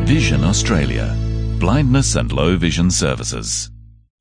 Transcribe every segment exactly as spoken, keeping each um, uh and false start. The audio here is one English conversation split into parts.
Vision Australia, blindness and low vision services.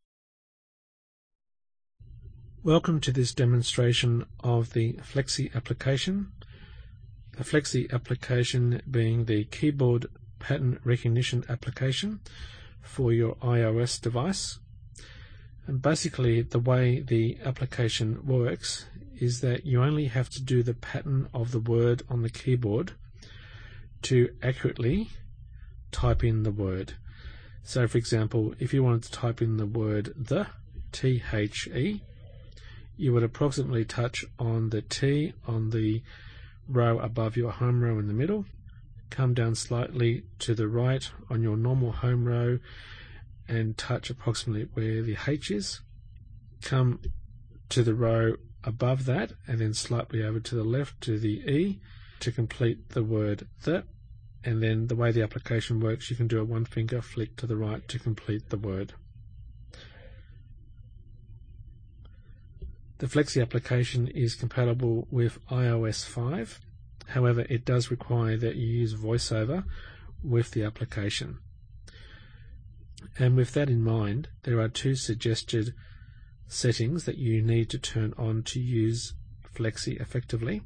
Welcome to this demonstration of the Flexi application. The Flexi application being the keyboard pattern recognition application for your iOS device. And basically the way the application works is that you only have to do the pattern of the word on the keyboard to accurately type in the word. So for example, if you wanted to type in the word the, T H E, you would approximately touch on the T on the row above your home row in the middle, come down slightly to the right on your normal home row and touch approximately where the H is, come to the row above that and then slightly over to the left to the E to complete the word the. And then the way the application works, you can do a one finger flick to the right to complete the word. The Flexi application is compatible with i O S five. However, it does require that you use VoiceOver with the application. And with that in mind, there are two suggested settings that you need to turn on to use Flexi effectively.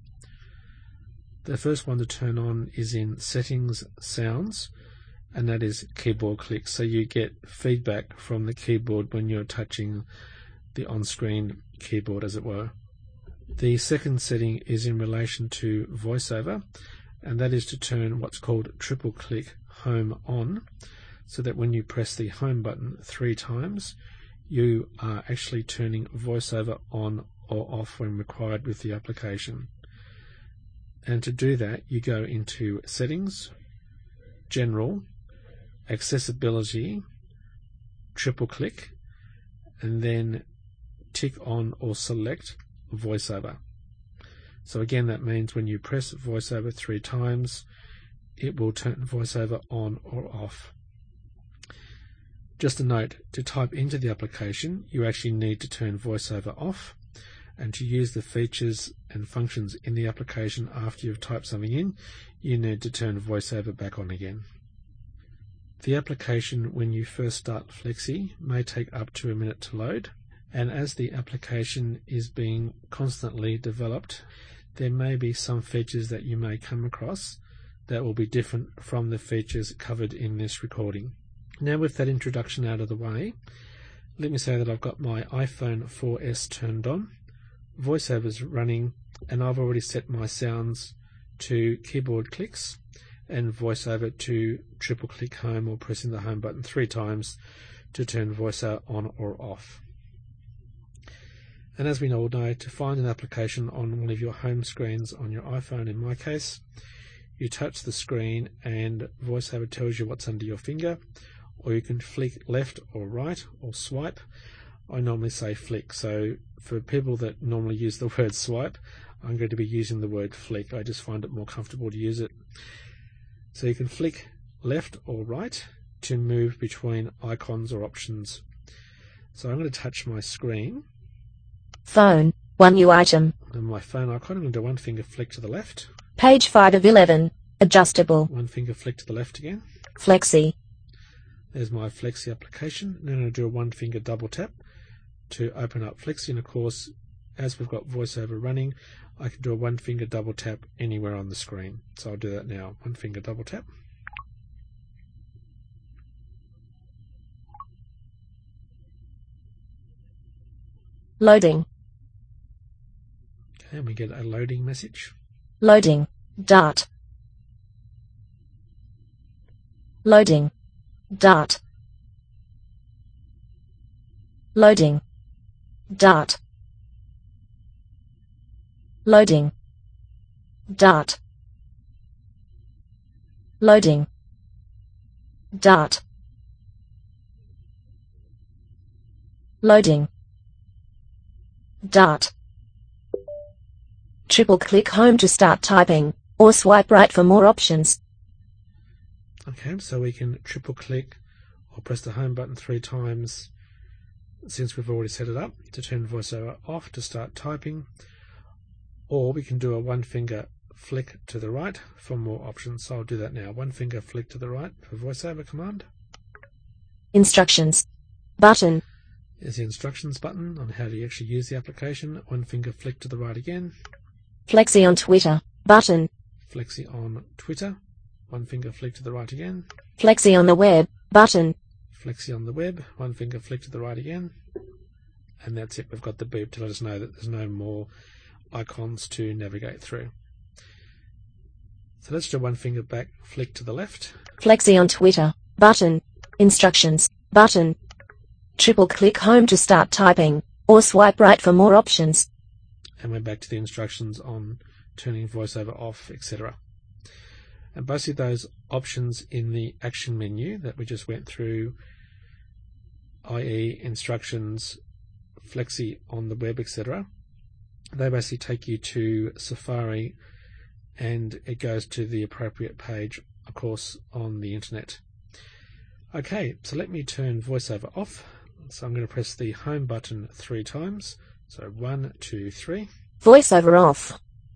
The first one to turn on is in Settings Sounds, and that is keyboard clicks. So you get feedback from the keyboard when you're touching the on-screen keyboard, as it were. The second setting is in relation to VoiceOver, and that is to turn what's called triple click home on, so that when you press the home button three times, you are actually turning VoiceOver on or off when required with the application. And to do that, you go into Settings, General, Accessibility, triple click, and then tick on or select VoiceOver. So again, that means when you press VoiceOver three times, it will turn VoiceOver on or off. Just a note, to type into the application, you actually need to turn VoiceOver off, and to use the features and functions in the application after you've typed something in, you need to turn VoiceOver back on again. The application, when you first start Flexi, may take up to a minute to load, and as the application is being constantly developed, there may be some features that you may come across that will be different from the features covered in this recording. Now, with that introduction out of the way, let me say that I've got my iPhone four S turned on, VoiceOver's running, and I've already set my sounds to keyboard clicks and VoiceOver to triple click home or pressing the home button three times to turn VoiceOver on or off. And as we all know, to find an application on one of your home screens on your iPhone, in my case, you touch the screen and VoiceOver tells you what's under your finger, or you can flick left or right or swipe. I normally say flick, so for people that normally use the word swipe, I'm going to be using the word flick. I just find it more comfortable to use it. So you can flick left or right to move between icons or options. So I'm going to touch my screen. Phone, one new item. And my phone icon, I'm going to do one finger flick to the left. Page five of eleven, adjustable. One finger flick to the left again. Flexi. There's my Flexi application. Then I'm going to do a one finger double tap to open up Flexi, and of course, as we've got VoiceOver running, I can do a one finger double tap anywhere on the screen. So I'll do that now. One finger double tap. Loading. Okay, and we get a loading message. Loading. Dart. Loading. Dart. Loading. Dart. Loading. Dart. Loading. Dart. Loading. Dart. Triple click home to start typing, or swipe right for more options. Okay, so we can triple click or press the home button three times since we've already set it up to turn VoiceOver off to start typing, or we can do a one finger flick to the right for more options. So I'll do that now. One finger flick to the right for VoiceOver command. Instructions button. There's the instructions button on how to actually use the application. One finger flick to the right again. Flexi on Twitter button. Flexi on Twitter. One finger flick to the right again. Flexi on the web button. Flexi on the web. One finger flick to the right again. And that's it. We've got the beep to let us know that there's no more icons to navigate through. So let's do one finger back flick to the left. Flexi on Twitter button. Instructions button. Triple click home to start typing, or swipe right for more options. And we're back to the instructions on turning VoiceOver off, et cetera. And basically those options in the action menu that we just went through, that is instructions, Flexi on the web, et cetera, they basically take you to Safari and it goes to the appropriate page, of course, on the internet. Okay, so let me turn VoiceOver off. So I'm going to press the home button three times. So one, two, three. VoiceOver off.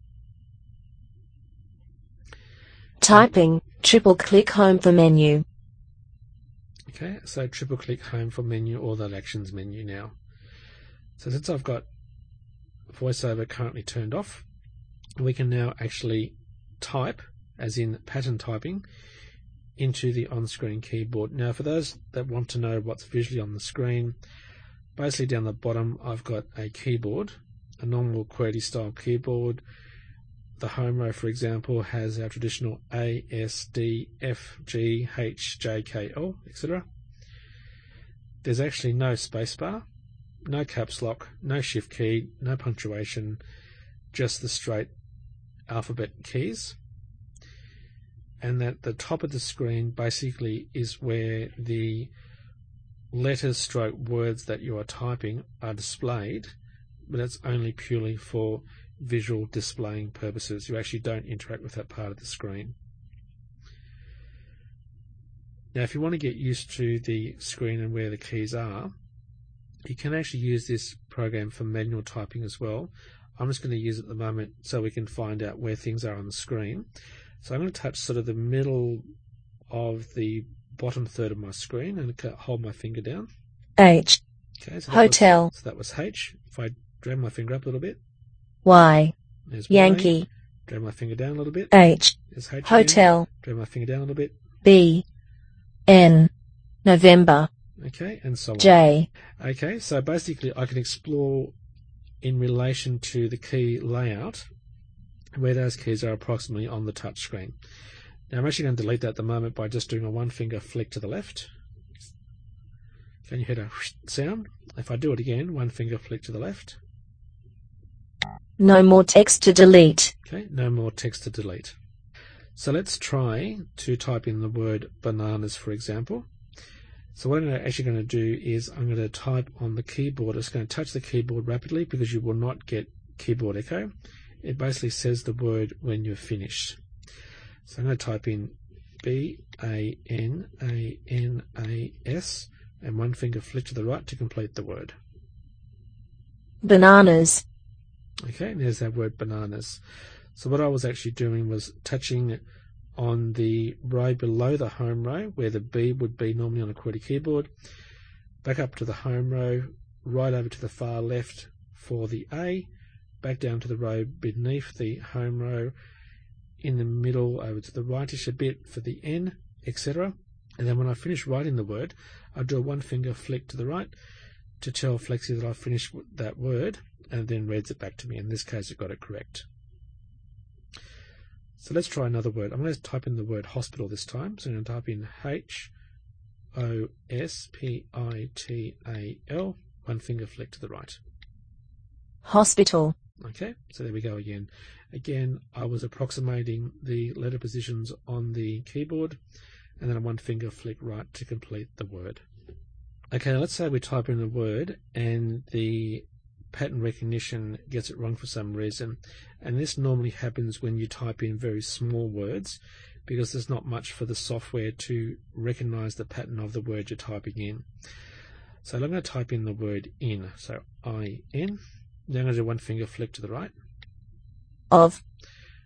Typing, triple click home for menu. Okay, so triple click home for menu or that actions menu now. So since I've got VoiceOver currently turned off, we can now actually type, as in pattern typing, into the on-screen keyboard. Now for those that want to know what's visually on the screen, basically down the bottom I've got a keyboard, a normal QWERTY style keyboard. The home row, for example, has our traditional A, S, D, F, G, H, J, K, L, et cetera. There's actually no spacebar, no caps lock, no shift key, no punctuation, just the straight alphabet keys. And at the top of the screen basically is where the letters stroke words that you are typing are displayed, but it's only purely for visual displaying purposes. You actually don't interact with that part of the screen. Now if you want to get used to the screen and where the keys are, you can actually use this program for manual typing as well. I'm just going to use it at the moment so we can find out where things are on the screen. So I'm going to touch sort of the middle of the bottom third of my screen and hold my finger down. H. Okay, so Hotel. Was, so that was H. If I drag my finger up a little bit. Y. There's Yankee. Y. Drag my finger down a little bit. H. There's H. Hotel. Again. Drag my finger down a little bit. B. N. November. Okay, and so on. J. Okay, so basically I can explore in relation to the key layout where those keys are approximately on the touch screen. Now I'm actually going to delete that at the moment by just doing a one finger flick to the left. Can you hear a sound? If I do it again, one finger flick to the left. No more text to delete. Okay, no more text to delete. So let's try to type in the word bananas, for example. So what I'm actually going to do is I'm going to type on the keyboard. It's going to touch the keyboard rapidly because you will not get keyboard echo. It basically says the word when you're finished. So I'm going to type in B A N A N A S and one finger flick to the right to complete the word. Bananas. Okay, and there's that word bananas. So what I was actually doing was touching on the row below the home row where the B would be normally on a QWERTY keyboard, back up to the home row, right over to the far left for the A, back down to the row beneath the home row, in the middle over to the rightish a bit for the N, et cetera. And then when I finish writing the word, I do a one finger flick to the right to tell Flexi that I've finished that word, and then reads it back to me. In this case, it got it correct. So let's try another word. I'm going to type in the word hospital this time. So I'm going to type in H O S P I T A L, one finger flick to the right. Hospital. Okay, so there we go again. Again, I was approximating the letter positions on the keyboard, and then a one finger flick right to complete the word. Okay, let's say we type in a word and the pattern recognition gets it wrong for some reason, and this normally happens when you type in very small words because there's not much for the software to recognize the pattern of the word you're typing in. So I'm going to type in the word in, so I N. Then I'm going to do one finger flick to the right. Of.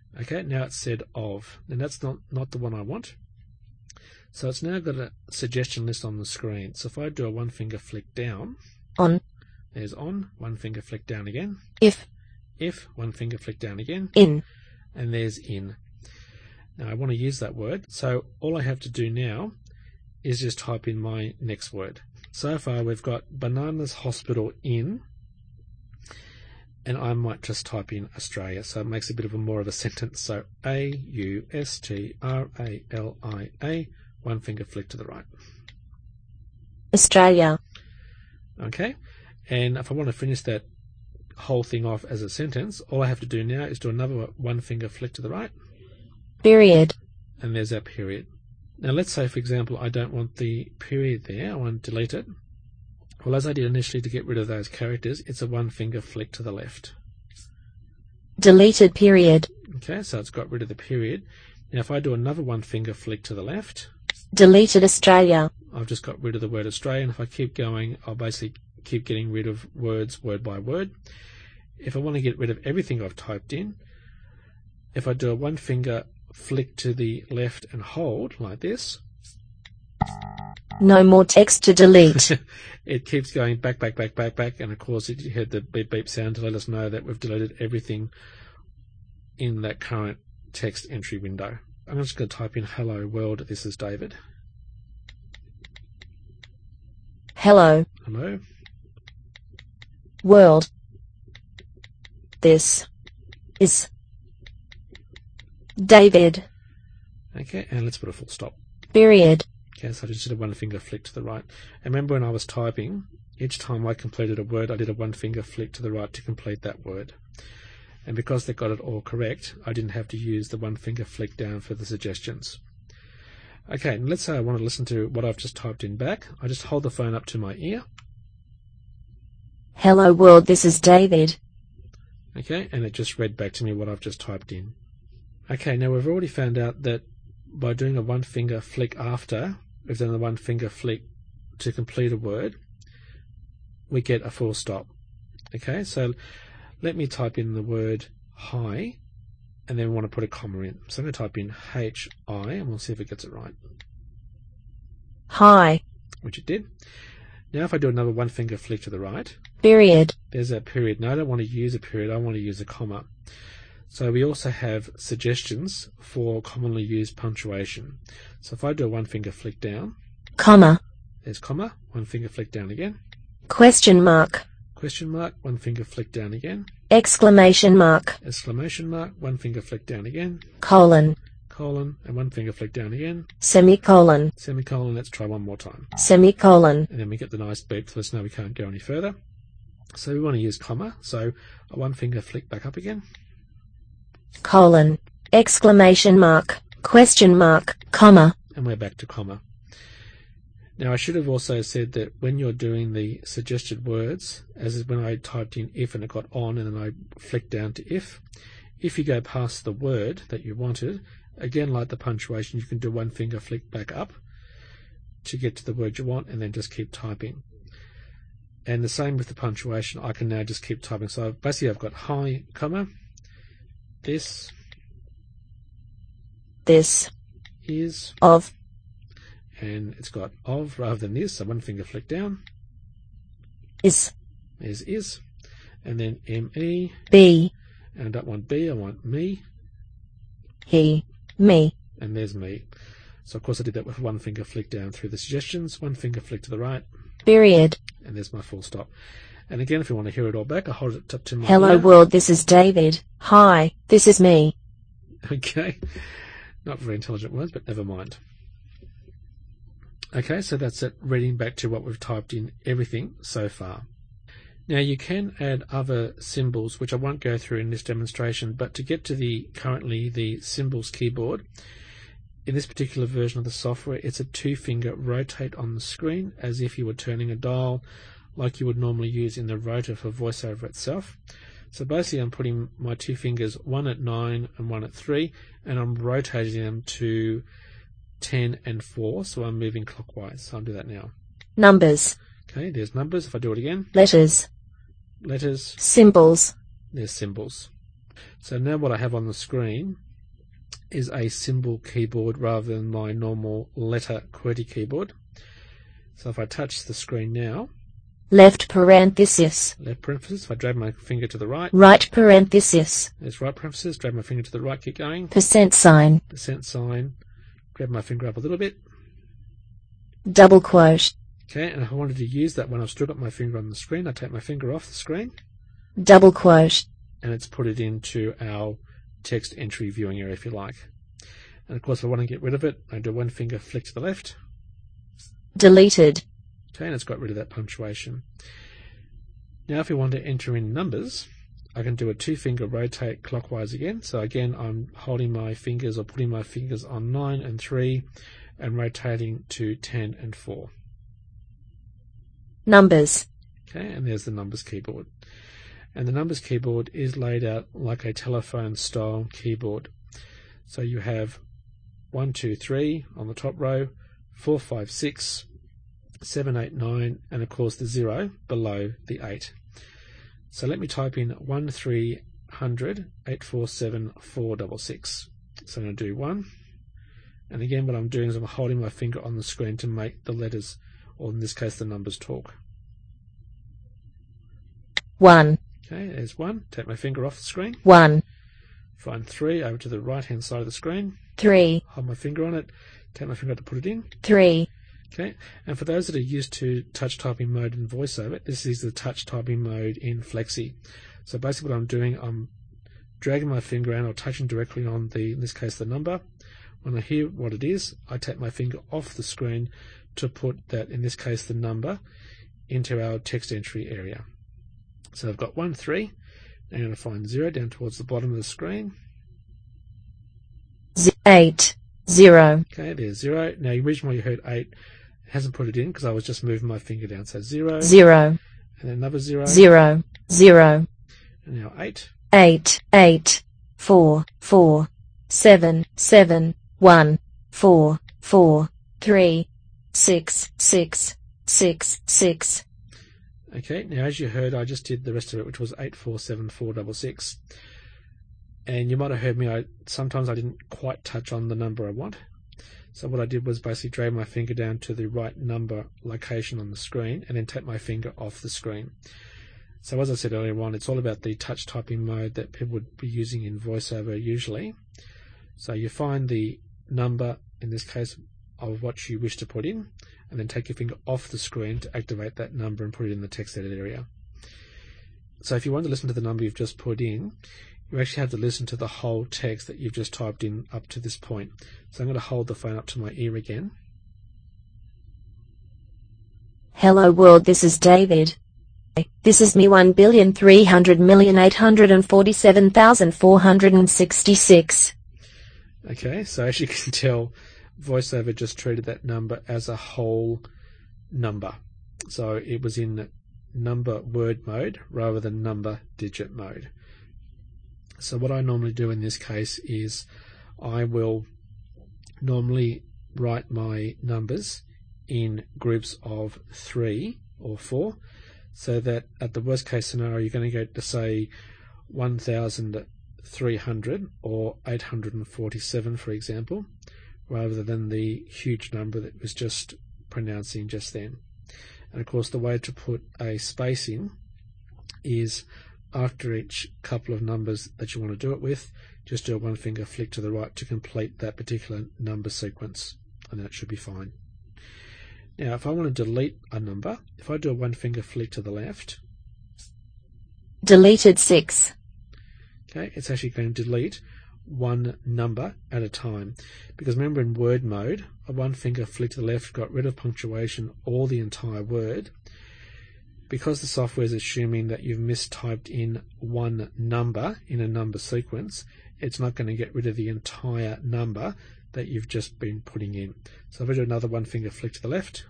Okay, now it's said of, and that's not, not the one I want. So it's now got a suggestion list on the screen. So if I do a one finger flick down, on, there's on, one finger flick down again, if, if, one finger flick down again, in, and there's in. Now I want to use that word, so all I have to do now is just type in my next word. So far we've got Bananas Hospital in, and I might just type in Australia, so it makes a bit of a more of a sentence. So A U S T R A L I A, one finger flick to the right. Australia. Okay, and if I want to finish that whole thing off as a sentence, all I have to do now is do another one finger flick to the right. Period. And there's our period. Now let's say, for example, I don't want the period there, I want to delete it. Well, as I did initially to get rid of those characters, it's a one finger flick to the left. Deleted period. Okay, so it's got rid of the period. Now if I do another one finger flick to the left, deleted Australia. I've just got rid of the word Australia, and if I keep going, I'll basically keep getting rid of words word by word. If I want to get rid of everything I've typed in, if I do a one finger flick to the left and hold like this, no more text to delete. It keeps going back, back, back, back, back, and of course it had the beep beep sound to let us know that we've deleted everything in that current text entry window. I'm just going to type in hello world, this is David. Hello Hello. world. This is David. Okay, and let's put a full stop. Period. Okay, so I just did a one finger flick to the right. And remember when I was typing, each time I completed a word, I did a one finger flick to the right to complete that word. And because they got it all correct, I didn't have to use the one finger flick down for the suggestions. Okay, and let's say I want to listen to what I've just typed in back. I just hold the phone up to my ear. Hello world, this is David. Okay, and it just read back to me what I've just typed in. Okay, now we've already found out that by doing a one finger flick after we've done the one finger flick to complete a word, we get a full stop. Okay, so let me type in the word hi, and then we want to put a comma in. So I'm going to type in H I, and we'll see if it gets it right. Hi. Which it did. Now if I do another one finger flick to the right, period. There's that period. Now I don't want to use a period, I want to use a comma. So we also have suggestions for commonly used punctuation. So if I do a one finger flick down, comma, there's comma, one finger flick down again, question mark, question mark, one finger flick down again, exclamation mark, exclamation mark, one finger flick down again, colon, colon, and one finger flick down again, semicolon, semicolon. Let's try one more time, semicolon, and then we get the nice beep to let us know we can't go any further. So we want to use comma, so a one finger flick back up again, colon, exclamation mark, question mark, comma, and we're back to comma. Now I should have also said that when you're doing the suggested words, as is when I typed in if and it got on and then I flicked down to if, if you go past the word that you wanted, again like the punctuation, you can do one finger flick back up to get to the word you want and then just keep typing. And the same with the punctuation, I can now just keep typing. So basically I've got hi, comma, this, this, is, of, and it's got of rather than this, so one finger flick down, is, there's is, and then me, be, and I don't want be, I want me, he, me, and there's me. So of course I did that with one finger flick down through the suggestions, one finger flick to the right, period, and there's my full stop. And again, if you want to hear it all back, I hold it up to my hello ear. world, this is David. Hi, this is me. Okay, not very intelligent words, but never mind. Okay, so that's it, reading back to what we've typed in, everything so far. Now you can add other symbols, which I won't go through in this demonstration, but to get to the currently the symbols keyboard, in this particular version of the software, it's a two-finger rotate on the screen, as if you were turning a dial, like you would normally use in the rotor for VoiceOver itself. So basically I'm putting my two fingers, one at nine and one at three, and I'm rotating them to ten and four, so I'm moving clockwise. So I'll do that now. Numbers. Okay, there's numbers. If I do it again, letters, letters, symbols, there's symbols. So now what I have on the screen is a symbol keyboard rather than my normal letter QWERTY keyboard. So if I touch the screen now, left parenthesis, left parenthesis, if I drag my finger to the right, right parenthesis, there's right parenthesis, drag my finger to the right, keep going, percent sign, percent sign, grab my finger up a little bit, double quote, okay, and if I wanted to use that when I've still got my finger on the screen, I take my finger off the screen, double quote, and it's put it into our text entry viewing area if you like. And of course if I want to get rid of it, I do one finger flick to the left, deleted, okay, and it's got rid of that punctuation. Now if we want to enter in numbers, I can do a two finger rotate clockwise again. So again I'm holding my fingers or putting my fingers on nine and three and rotating to ten and four. Numbers. Okay, and there's the numbers keyboard. And the numbers keyboard is laid out like a telephone style keyboard. So you have one, two, three on the top row, four, five, six, seven, eight, nine, and of course the zero below the eight. So let me type in one, three hundred, eight, four, seven, four, six, six. So I'm going to do one. And again what I'm doing is I'm holding my finger on the screen to make the letters, or in this case the numbers, talk. One. Okay, there's one. Take my finger off the screen. One. Find three over to the right hand side of the screen. Three. Hold my finger on it. Take my finger to put it in. Three. Okay, and for those that are used to touch typing mode in VoiceOver, this is the touch typing mode in Flexi. So basically what I'm doing, I'm dragging my finger around or touching directly on the, in this case, the number. When I hear what it is, I take my finger off the screen to put that, in this case, the number, into our text entry area. So I've got one, three. Now I'm going to find zero down towards the bottom of the screen. Z eight. Zero. Okay, there's zero. Now the reason why you heard eight hasn't put it in because I was just moving my finger down. So zero. Zero. And then another zero. Zero. Zero. And now eight. Eight. Eight. Four. Four. Seven. Seven. One. Four. Four. Three. Six. Six. Six. Six. Okay, now as you heard, I just did the rest of it, which was eight, four, seven, four, six, six. And you might have heard me, I sometimes I didn't quite touch on the number I want. So what I did was basically drag my finger down to the right number location on the screen and then take my finger off the screen. So as I said earlier on, it's all about the touch typing mode that people would be using in VoiceOver usually. So you find the number, in this case, of what you wish to put in, and then take your finger off the screen to activate that number and put it in the text edit area. So if you want to listen to the number you've just put in, you actually have to listen to the whole text that you've just typed in up to this point. So I'm going to hold the phone up to my ear again. Hello world, this is David. This is me one billion three hundred million eight hundred forty-seven thousand four hundred sixty-six. Okay, so as you can tell, VoiceOver just treated that number as a whole number. So it was in number word mode rather than number digit mode. So what I normally do in this case is I will normally write my numbers in groups of three or four, so that at the worst case scenario you're going to go to say one thousand three hundred or eight hundred forty-seven, for example, rather than the huge number that was just pronouncing just then. And of course the way to put a space in is after each couple of numbers that you want to do it with, just do a one finger flick to the right to complete that particular number sequence, and that should be fine. Now if I want to delete a number, if I do a one finger flick to the left, deleted six. Okay, it's actually going to delete one number at a time, because remember in word mode, a one finger flick to the left got rid of punctuation or the entire word. Because the software is assuming that you've mistyped in one number in a number sequence, it's not going to get rid of the entire number that you've just been putting in. So if I do another one finger flick to the left,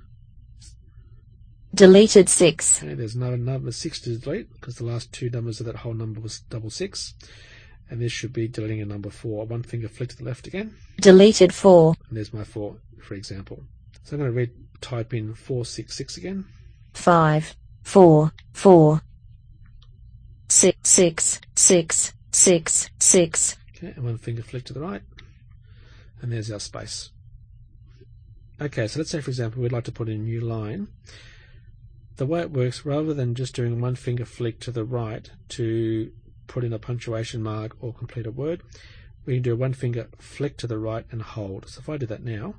deleted six. Okay, there's another number six to delete because the last two numbers of that whole number was double six. And this should be deleting a number four. One finger flick to the left again. Deleted four. And there's my four, for example. So I'm going to read, type in four six six again. Five, four, four, six, six, six, six, six. Okay, and one finger flick to the right. And there's our space. Okay, so let's say, for example, we'd like to put in a new line. The way it works, rather than just doing one finger flick to the right to put in a punctuation mark or complete a word, we can do one finger flick to the right and hold. So if I do that now,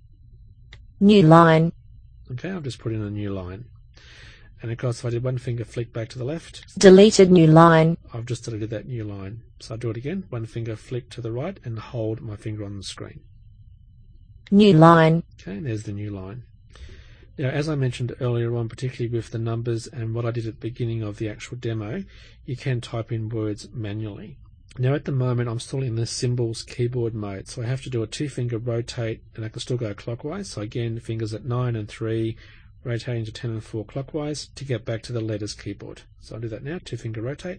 New line. okay, I've just put in a new line. And of course, if I did one finger flick back to the left, Deleted new line. I've just deleted that new line. So I'll do it again, one finger flick to the right and hold my finger on the screen. New line. Okay, and there's the new line. Now, as I mentioned earlier on, particularly with the numbers and what I did at the beginning of the actual demo, you can type in words manually. Now, at the moment, I'm still in the symbols keyboard mode, so I have to do a two-finger rotate, and I can still go clockwise. So again, fingers at nine and three, rotating to ten and four clockwise to get back to the letters keyboard. So I'll do that now, two-finger rotate.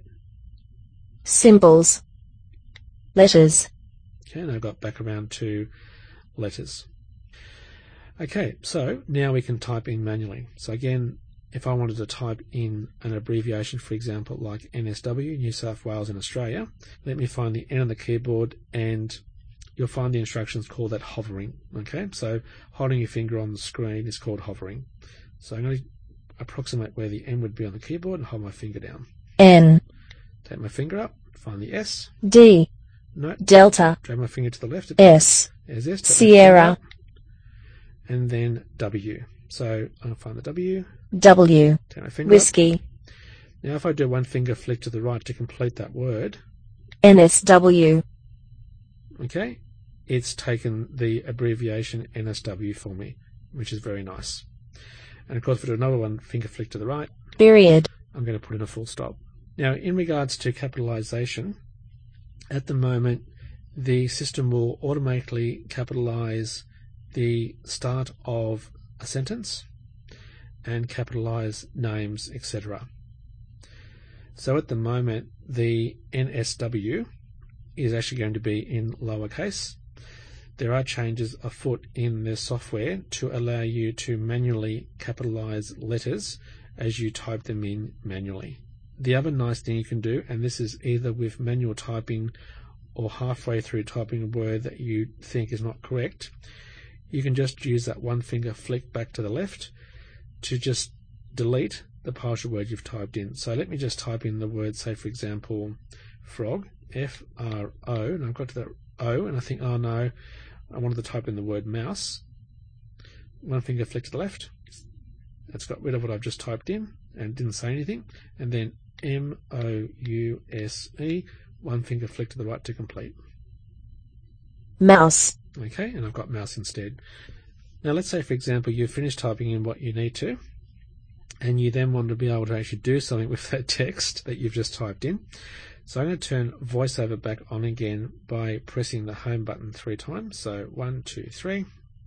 Symbols. Letters. Okay, and I've got back around to letters. Okay, so now we can type in manually. So again, if I wanted to type in an abbreviation, for example, like N S W, New South Wales in Australia, let me find the N on the keyboard, and you'll find the instructions called that hovering. Okay, so holding your finger on the screen is called hovering. So I'm going to approximate where the N would be on the keyboard and hold my finger down. N. Take my finger up, find the S. D. No. Delta. Drag my finger to the left. S. There's S. Sierra. And then W. So I'll find the W. W. Take my finger Whiskey. up. Now if I do one finger flick to the right to complete that word, N S W. okay, it's taken the abbreviation N S W for me, which is very nice. And of course, if I do another one finger flick to the right, Period. I'm going to put in a full stop. Now, in regards to capitalization, at the moment, the system will automatically capitalize the start of a sentence and capitalize names, et cetera. So at the moment, the N S W is actually going to be in lowercase. There are changes afoot in the software to allow you to manually capitalize letters as you type them in manually. The other nice thing you can do, and this is either with manual typing or halfway through typing a word that you think is not correct, you can just use that one finger flick back to the left to just delete the partial word you've typed in. So let me just type in the word, say for example, frog, F R O, and I've got to that O, and I think, oh no, I wanted to type in the word mouse. One finger flick to the left. That's got rid of what I've just typed in and didn't say anything. And then M O U S E, one finger flick to the right to complete. Mouse. Okay, and I've got mouse instead. Now let's say, for example, you've finished typing in what you need to, and you then want to be able to actually do something with that text that you've just typed in. So I'm going to turn VoiceOver back on again by pressing the home button three times. So one, two, three.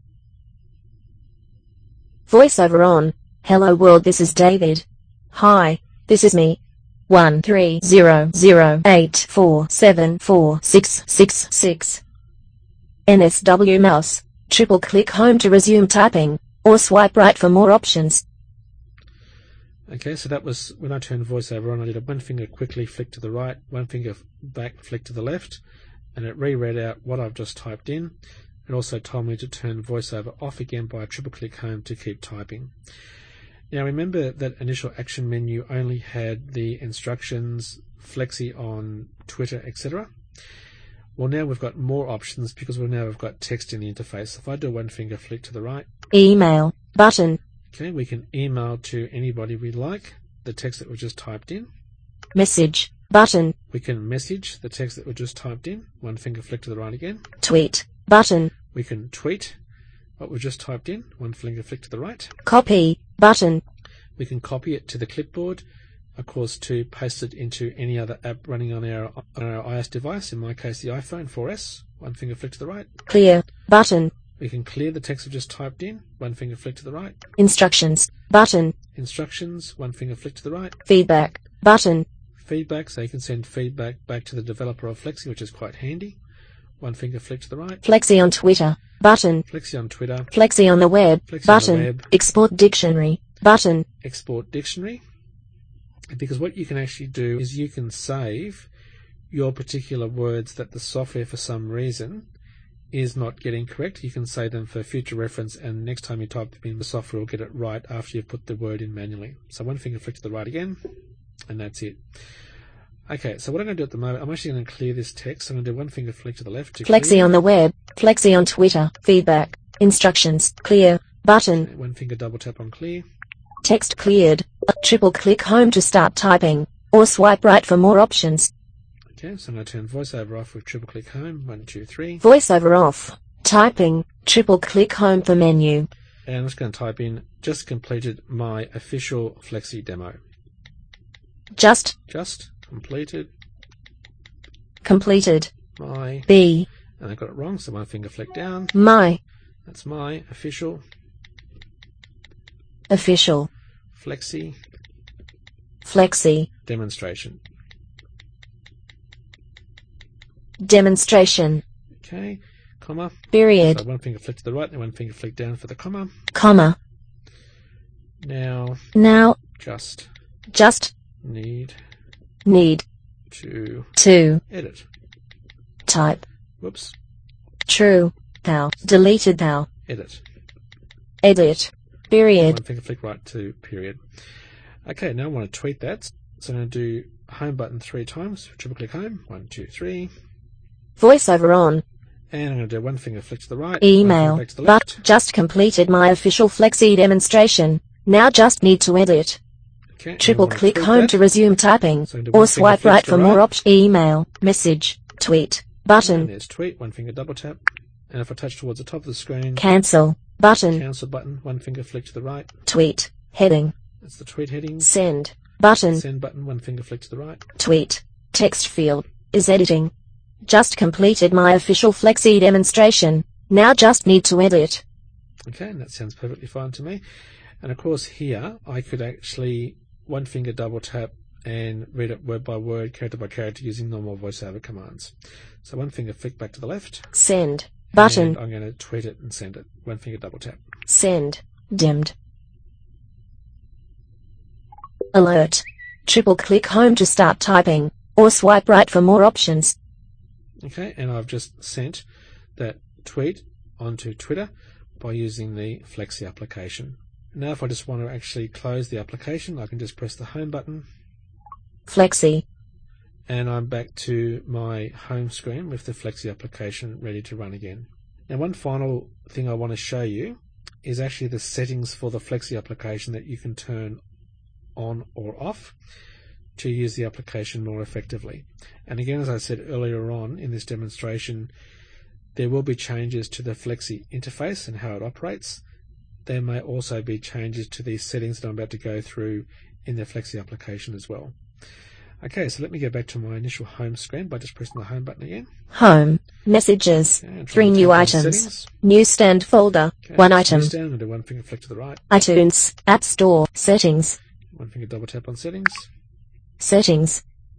VoiceOver on. Hello world, this is David. Hi, this is me. One three zero zero eight four seven four six six six. N S W mouse. Triple click home to resume typing, or swipe right for more options. Okay, so that was when I turned VoiceOver on. I did a one finger quickly flick to the right, one finger back flick to the left, and it reread out what I've just typed in. It also told me to turn VoiceOver off again by a triple click home to keep typing. Now remember that initial action menu only had the instructions, Flexi on Twitter, et cetera. Well, now we've got more options because we now have got text in the interface. So if I do one finger flick to the right, Email button. okay, we can email to anybody we like the text that we just typed in. Message button. We can message the text that we just typed in. One finger flick to the right again. Tweet button. We can tweet what we just typed in. One finger flick to the right. Copy button. We can copy it to the clipboard, of course, to paste it into any other app running on our, on our iOS device, in my case the iPhone four S. One finger flick to the right. Clear button. We can clear the text we just typed in. One finger flick to the right. Instructions button. Instructions. One finger flick to the right. Feedback button. Feedback, so you can send feedback back to the developer of Flexi, which is quite handy. One finger flick to the right. Flexi on Twitter button. Flexi on Twitter. Flexi on the web Flexi button. on the web. Export dictionary button. Export dictionary. Because what you can actually do is you can save your particular words that the software for some reason is not getting correct, you can say them for future reference, and next time you type them in, the software will get it right after you've put the word in manually. So one finger flick to the right again, and that's it. Okay, so what I'm going to do at the moment, I'm actually going to clear this text. I'm going to do one finger flick to the left. To Flexi clear. on the web, Flexi on Twitter, feedback, instructions, clear, button. Okay, one finger double tap on clear. Text cleared. Triple click home to start typing, or swipe right for more options. Okay, so I'm going to turn voiceover off with triple click home. One, two, three. Voiceover off. Typing. Triple click home for menu. And I'm just going to type in, just completed my official Flexi demo. Just. Just completed. Completed. My. B. And I got it wrong, so one finger flick down. My. That's my official. Official. Flexi. Flexi. Demonstration. Demonstration. Okay, comma. Period. So one finger flick to the right and one finger flick down for the comma. Comma. Now. Now. Just. Just. Need. Need. To. To. Edit. Type. Whoops. True. Thou. Deleted thou. Edit. Edit. Period. One finger flick right to period. Okay, now I want to tweet that. So I'm going to do home button three times. Triple click home. One, two, three. Voiceover on. And I'm going to do one finger flick to the right. Email. Back to the But left. just completed my official Flexi demonstration. Now just need to edit. Okay, Triple click home to resume typing, So do one or finger swipe flick right to for the more right. options. Email, message, tweet, And button, there's tweet. One finger double tap. And if I touch towards the top of the screen, cancel, button, cancel button. One finger flick to the right. tweet, heading, That's the tweet heading. send, button, Send button. One finger flick to the right. tweet, text field, is editing. Just completed my official Flexi demonstration. Now just need to edit. Okay, and that sounds perfectly fine to me. And of course here, I could actually one finger double tap and read it word by word, character by character using normal voiceover commands. So one finger flick back to the left. Send, button, And I'm going to tweet it and send it. One finger double tap. send, dimmed. Alert. Triple click home to start typing, or swipe right for more options. Okay, and I've just sent that tweet onto Twitter by using the Flexi application. Now if I just want to actually close the application, I can just press the home button Flexi. and I'm back to my home screen with the Flexi application ready to run again. Now one final thing I want to show you is actually the settings for the Flexi application that you can turn on or off to use the application more effectively. And again, as I said earlier on in this demonstration, there will be changes to the Flexi interface and how it operates. There may also be changes to these settings that I'm about to go through in the Flexi application as well. Okay, so let me go back to my initial home screen by just pressing the home button again. Home. Messages. Okay, and Three try to new tap on items. settings. Newsstand folder. Okay, One so item. Newsstand, and do one finger flick to the right. iTunes. App Store. Settings. One finger double tap on settings. Settings.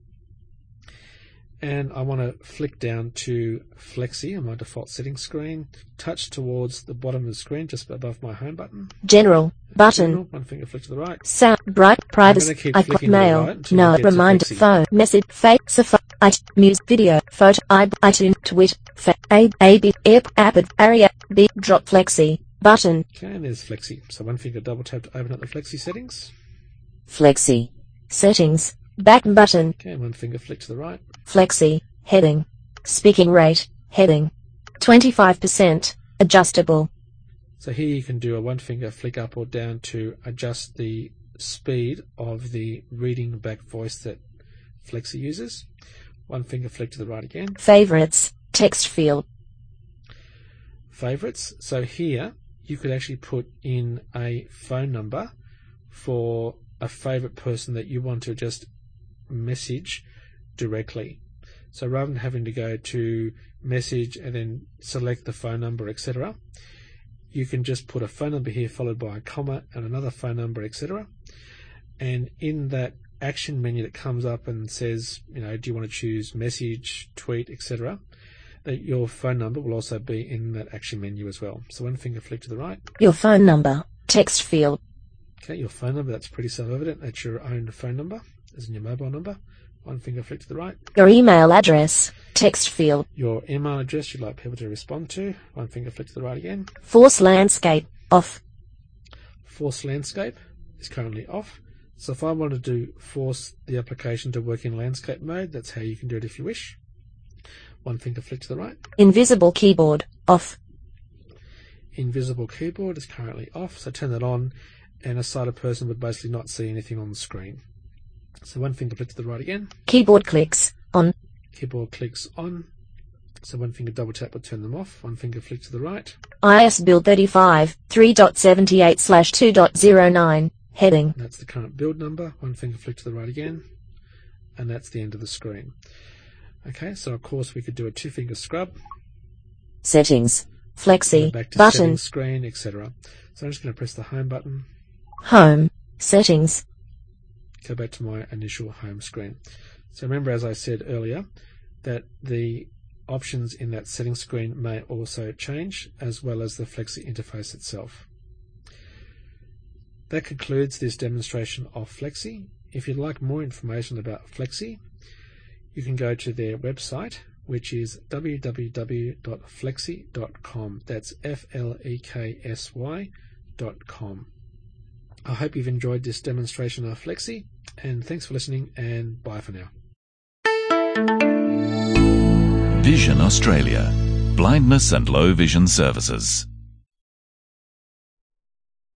And I want to flick down to Flexi on my default settings screen, touch towards the bottom of the screen just above my home button. General. Button. General, one finger flick to the right. Sound. Bright. Privacy. keep I flicking to got the mail. right until No. I get to Reminder. Flexi. Phone. Message. Face. Safari. It. Music. Video. Photo. I. iTunes. Tweet. Fa. A. A. B. App. App. Area. B. Drop. Flexi. Button. Okay, and there's Flexi. So one finger double tap to open up the Flexi settings. Flexi. Settings. Back button. Okay, and one finger flick to the right. Flexi. Heading. Speaking rate. Heading. twenty-five percent. Adjustable. So here you can do a one finger flick up or down to adjust the speed of the reading back voice that Flexi uses. One finger flick to the right again. Favorites. Text field. Favorites. So here you could actually put in a phone number for a favorite person that you want to just message directly. So rather than having to go to message and then select the phone number, et cetera, you can just put a phone number here followed by a comma and another phone number, et cetera. And in that action menu that comes up and says, you know, do you want to choose message, tweet, et cetera, that your phone number will also be in that action menu as well. So one finger flick to the right. Your phone number. Text field. Okay, your phone number, that's pretty self-evident. That's your own phone number, as in your mobile number. one finger flick to the right. Your email address, text field. Your email address you'd like people to respond to, one finger flick to the right again. Force landscape, off. Force landscape is currently off. So if I want to do force the application to work in landscape mode, that's how you can do it if you wish. One finger flick to the right. Invisible keyboard, off. Invisible keyboard is currently off, so turn that on, and a sighted person would basically not see anything on the screen. So one finger flick to the right again. Keyboard clicks, on. Keyboard clicks on, so one finger double tap will turn them off. One finger flick to the right. I S build thirty-five, three point seventy-eight slash two point oh nine, heading. That's the current build number. One finger flick to the right again, and that's the end of the screen. Okay, so of course we could do a two finger scrub. Settings, Flexi, Back to button. settings screen, et cetera. So I'm just going to press the home button. Home, settings. Go back to my initial home screen. So remember, as I said earlier, that the options in that settings screen may also change, as well as the Flexi interface itself. That concludes this demonstration of Flexi. If you'd like more information about Flexi, you can go to their website, which is w w w dot flexi dot com. That's F L E K S Y dot com. I hope you've enjoyed this demonstration of Flexi, and thanks for listening, and bye for now. Vision Australia. Blindness and low vision services.